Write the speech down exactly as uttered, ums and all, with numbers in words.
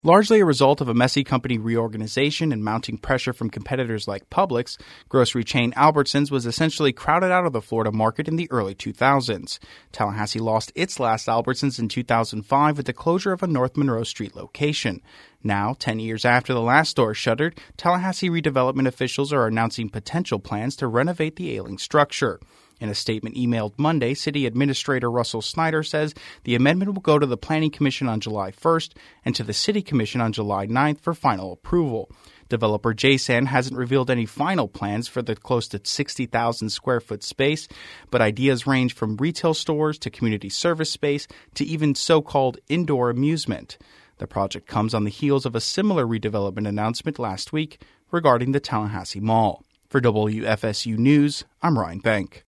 Largely a result of a messy company reorganization and mounting pressure from competitors like Publix, grocery chain Albertsons was essentially crowded out of the Florida market in the early two thousands. Tallahassee lost its last Albertsons in two thousand five with the closure of a North Monroe Street location. Now, ten years after the last store shuttered, Tallahassee redevelopment officials are announcing potential plans to renovate the ailing structure. In a statement emailed Monday, City Administrator Russell Snyder says the amendment will go to the Planning Commission on July first and to the City Commission on July ninth for final approval. Developer J S A N hasn't revealed any final plans for the close to sixty thousand square foot space, but ideas range from retail stores to community service space to even so-called indoor amusement. The project comes on the heels of a similar redevelopment announcement last week regarding the Tallahassee Mall. For W F S U News, I'm Ryan Bank.